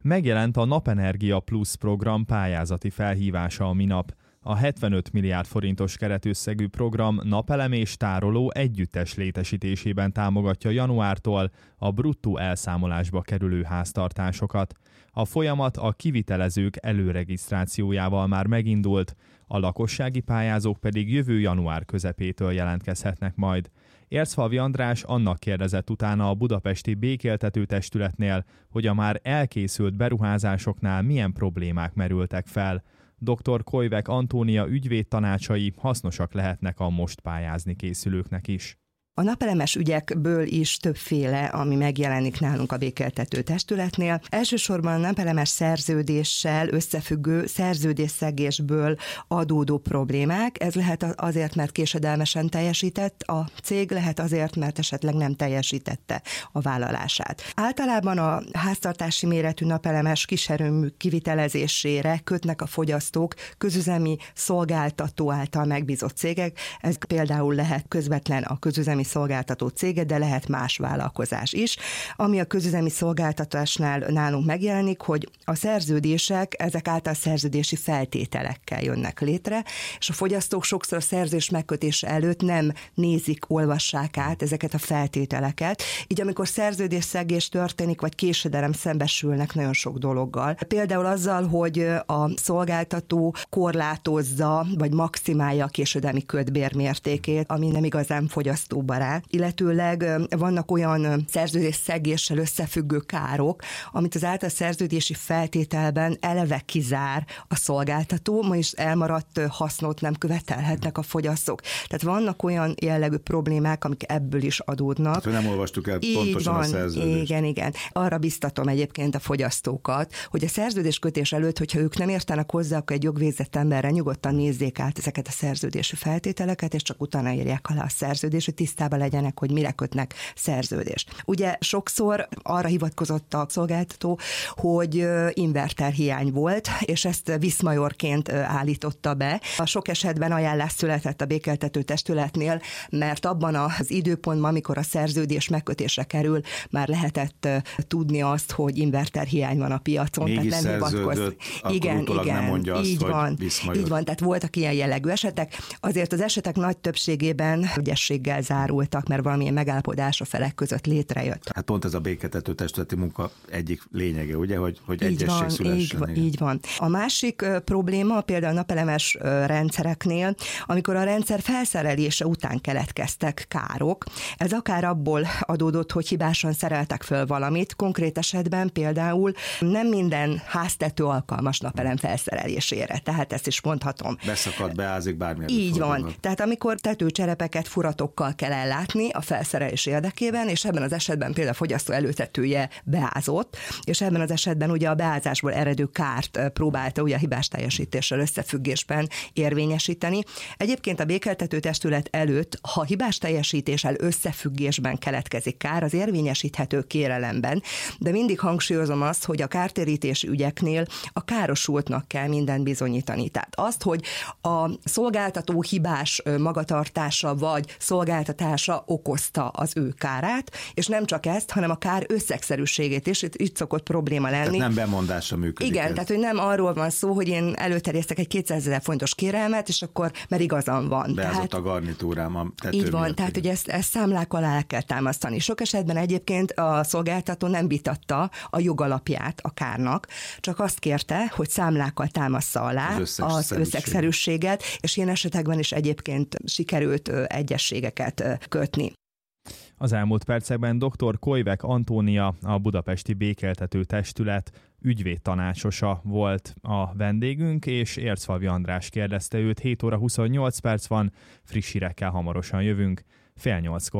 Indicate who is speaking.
Speaker 1: Megjelent a Napenergia Plus program pályázati felhívása a minap. A 75 milliárd forintos keretösszegű program napelem és tároló együttes létesítésében támogatja januártól a bruttó elszámolásba kerülő háztartásokat. A folyamat a kivitelezők előregisztrációjával már megindult, a lakossági pályázók pedig jövő január közepétől jelentkezhetnek majd. Erzfalvi András annak kérdezett utána a budapesti békéltető testületnél, hogy a már elkészült beruházásoknál milyen problémák merültek fel. Dr. Koivek Antónia ügyvéd tanácsai hasznosak lehetnek a most pályázni készülőknek is.
Speaker 2: A napelemes ügyekből is többféle, ami megjelenik nálunk a békéltető testületnél. Elsősorban a napelemes szerződéssel összefüggő szerződésszegésből adódó problémák. Ez lehet azért, mert késedelmesen teljesített a cég, lehet azért, mert esetleg nem teljesítette a vállalását. Általában a háztartási méretű napelemes kiserőmű kivitelezésére kötnek a fogyasztók közüzemi szolgáltató által megbízott cégek. Ez például lehet közvetlen a közüzemi szolgáltató cége, de lehet más vállalkozás is. Ami a közüzemi szolgáltatásnál nálunk megjelenik, hogy a szerződések ezek által szerződési feltételekkel jönnek létre, és a fogyasztók sokszor a szerződés megkötése előtt nem nézik, olvassák át ezeket a feltételeket. Így amikor szerződésszegés történik, vagy késedelem, szembesülnek nagyon sok dologgal. Például azzal, hogy a szolgáltató korlátozza, vagy maximálja a késedelmi kötbérmértékét, ami nem igazán fogyasztóbarát. Illetőleg vannak olyan szerződésszegéssel összefüggő károk, amit az által szerződési feltételben eleve kizár a szolgáltató, ma is elmaradt hasznot nem követelhetnek a fogyasztók. Tehát vannak olyan jellegű problémák, amik ebből is adódnak.
Speaker 3: Tehát nem olvastuk el
Speaker 2: így
Speaker 3: pontosan
Speaker 2: van,
Speaker 3: a szerződést.
Speaker 2: Igen. Arra biztatom egyébként a fogyasztókat, hogy a szerződéskötés előtt, hogyha ők nem értenek hozzá, akkor egy jogvégzett emberre nyugodtan nézzék át ezeket a szerződési feltételeket, és csak utána írják alá a szerződést, hogy tisztában legyenek, hogy mire kötnek szerződést. Ugye sokszor arra hivatkozott a szolgáltató, hogy inverter hiány volt, és ezt viszmajorként állította be. A sok esetben ajánlás született a békéltető testületnél, mert abban az időpontban, amikor a szerződés megkötésre kerül, már lehetett tudni azt, hogy inverter hiány van a piacon.
Speaker 3: Mégis
Speaker 2: tehát nem
Speaker 3: szerződött,
Speaker 2: igen,
Speaker 3: nem mondja azt,
Speaker 2: így
Speaker 3: hogy
Speaker 2: van,
Speaker 3: viszmajor.
Speaker 2: így van, tehát voltak ilyen jellegű esetek. Azért az esetek nagy többségében ügyességgel zárultak, mert valamilyen megállapodás a felek között létrejött.
Speaker 3: Hát pont ez a békéltető testületi munka egyik lényege, ugye, hogy egyesség szülessen.
Speaker 2: Így van. A másik probléma például a napelemes rendszereknél, amikor a rendszer felszerelése után keletkeztek károk. Ez akár abból adódott, hogy hibásan szereltek föl valamit, konkrét esetben például nem minden háztető alkalmas napelem felszerelésére, tehát ezt is mondhatom.
Speaker 3: Beszakad, beázik, bármilyen.
Speaker 2: Így van. Tehát amikor tetőcserepeket furatokkal kell ellátni a felszerelés érdekében, és ebben az esetben például a fogyasztó előtetője beázott, és ebben az esetben ugye a beázásból eredő kárt próbálta ugye a hibás teljesítéssel összefüggésben érvényesíteni. Egyébként a békéltető testület előtt, ha hibás teljesítéssel összefüggésben keletkezik kár, az érvényesíthető kérelemben, de mindig hangsúlyozom azt, hogy a kártérítési ügyeknél a károsultnak kell mindent bizonyítani. Tehát azt, hogy a szolgáltató hibás magatartása vagy szolgáltatása okozta az ő kárát, és nem csak ezt, hanem a kár összegszerűségét is, itt szokott probléma lenni.
Speaker 3: Tehát nem bemondásra működik.
Speaker 2: Igen,
Speaker 3: ez.
Speaker 2: tehát hogy nem arról van szó, hogy én előterjesztek egy 200 000 forintos kérelmet, és akkor mert igazam van.
Speaker 3: Beázott a garnitúrám a tető
Speaker 2: így van,
Speaker 3: miatt,
Speaker 2: tehát hogy ezt számlák alá el kell támasztani. Sok esetben egyébként a szolgáltató nem vitatta a jogalapját a kárnak, csak azt kérte, hogy számlákkal támassza alá az összegszerűséget, és ilyen esetekben is egyébként sikerült egyességeket kötni.
Speaker 1: Az elmúlt percekben dr. Koivek Antónia, a Budapesti Békéltető Testület ügyvédtanácsosa volt a vendégünk, és Erzfalvi András kérdezte őt. 7 óra 28 perc van, friss hírekkel hamarosan jövünk, 7:30.